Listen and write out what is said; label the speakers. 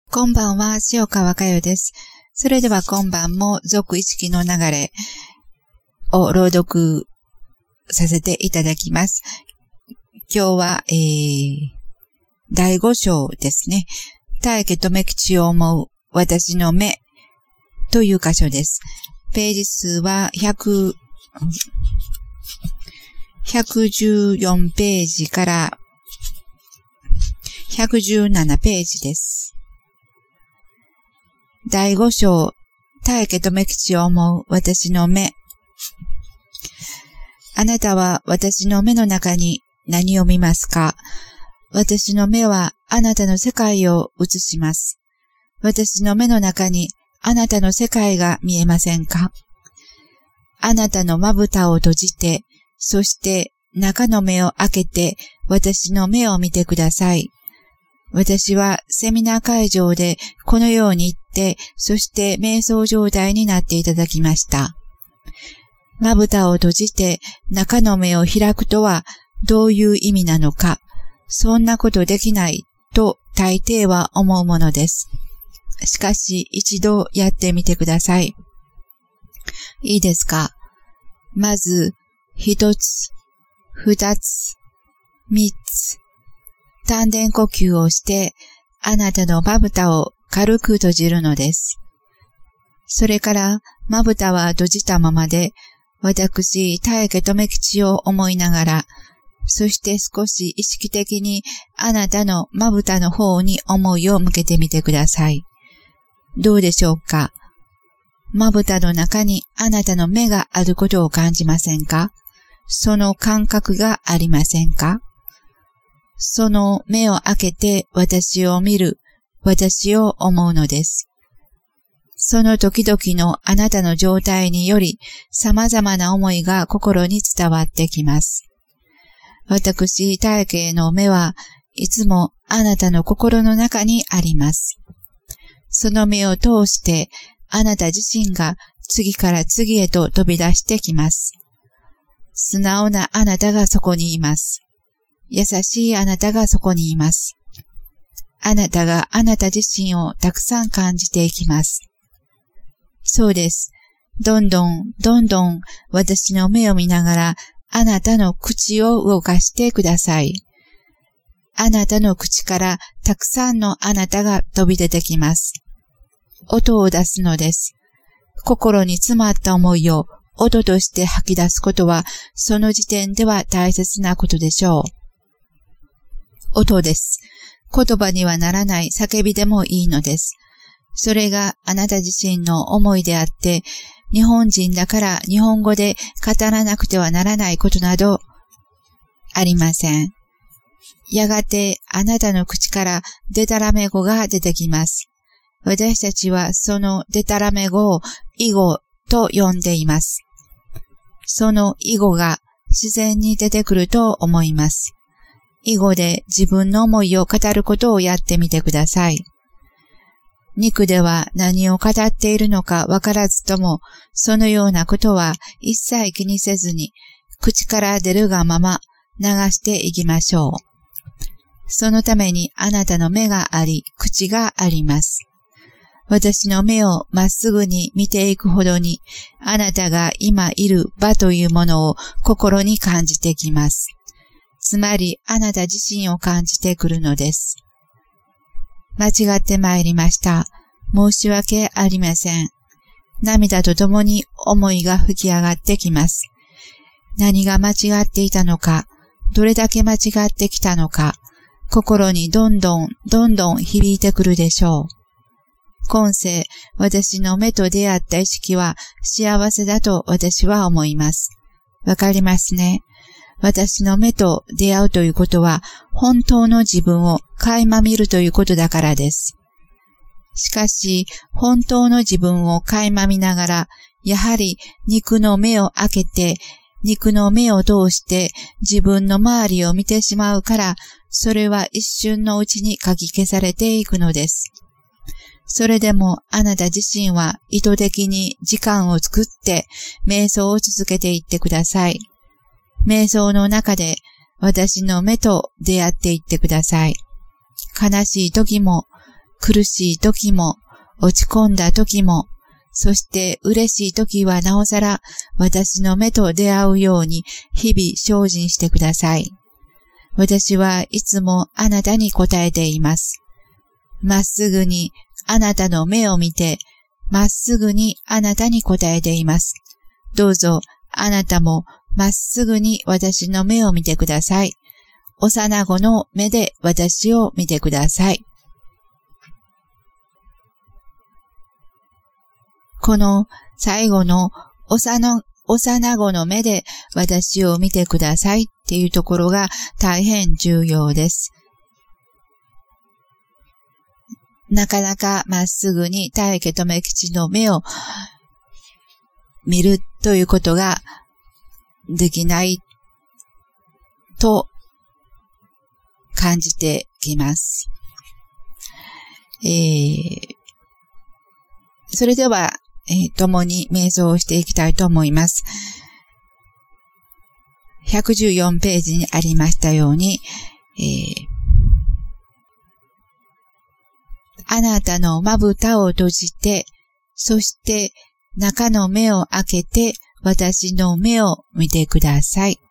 Speaker 1: こんばんは、塩川佳代です。それでは今晩も続意識の流れを朗読させていただきます。今日は、第5章ですね。大家留吉を思う私の目という箇所です。ページ数は114ページから117ページです。第5章、大家留吉を思う私の目。あなたは私の目の中に何を見ますか？私の目はあなたの世界を映します。私の目の中にあなたの世界が見えませんか？あなたのまぶたを閉じて、そして中の目を開けて私の目を見てください。私はセミナー会場でこのように言って、そして瞑想状態になっていただきました。まぶたを閉じて中の目を開くとはどういう意味なのか、そんなことできないと大抵は思うものです。しかし一度やってみてください。いいですか？まず、一つ、二つ、三つ、丹田呼吸をして、あなたのまぶたを軽く閉じるのです。それから、まぶたは閉じたままで、私、大家留吉を思いながら、そして少し意識的にあなたのまぶたの方に思いを向けてみてください。どうでしょうか？まぶたの中にあなたの目があることを感じませんか？その感覚がありませんか？その目を開けて私を見る、私を思うのです。その時々のあなたの状態により様々な思いが心に伝わってきます。私、大家の目はいつもあなたの心の中にあります。その目を通してあなた自身が次から次へと飛び出してきます。素直なあなたがそこにいます。優しいあなたがそこにいます。あなたがあなた自身をたくさん感じていきます。そうです。どんどん私の目を見ながらあなたの口を動かしてください。あなたの口からたくさんのあなたが飛び出てきます。音を出すのです。心に詰まった思いを音として吐き出すことはその時点では大切なことでしょう。音です。言葉にはならない叫びでもいいのです。それがあなた自身の思いであって、日本人だから日本語で語らなくてはならないことなどありません。やがてあなたの口からデタラメ語が出てきます。私たちはそのデタラメ語を囲語と呼んでいます。その囲語が自然に出てくると思います。囲語で自分の思いを語ることをやってみてください。肉では何を語っているのかわからずとも、そのようなことは一切気にせずに、口から出るがまま流していきましょう。そのためにあなたの目があり、口があります。私の目をまっすぐに見ていくほどに、あなたが今いる場というものを心に感じてきます。つまり、あなた自身を感じてくるのです。間違ってまいりました。申し訳ありません。涙とともに思いが吹き上がってきます。何が間違っていたのか、どれだけ間違ってきたのか、心にどんどん響いてくるでしょう。今世、私の目と出会った意識は幸せだと私は思います。わかりますね。私の目と出会うということは、本当の自分を垣間見るということだからです。しかし、本当の自分を垣間見ながら、やはり肉の目を開けて、肉の目を通して自分の周りを見てしまうから、それは一瞬のうちにかき消されていくのです。それでもあなた自身は意図的に時間を作って瞑想を続けていってください。瞑想の中で私の目と出会っていってください。悲しい時も、 苦しい時も、落ち込んだ時も、そして嬉しい時はなおさら私の目と出会うように日々精進してください。私はいつもあなたに答えています。まっすぐにあなたの目を見て、まっすぐにあなたに答えています。どうぞあなたもまっすぐに私の目を見てください。幼子の目で私を見てください。この最後の幼子の目で私を見てくださいっていうところが大変重要です。なかなかまっすぐに大家留吉の目を見るということができないと感じてきます。それでは、共に瞑想をしていきたいと思います。114ページにありましたように、あなたのまぶたを閉じて、そして中の目を開けて私の目を見てください。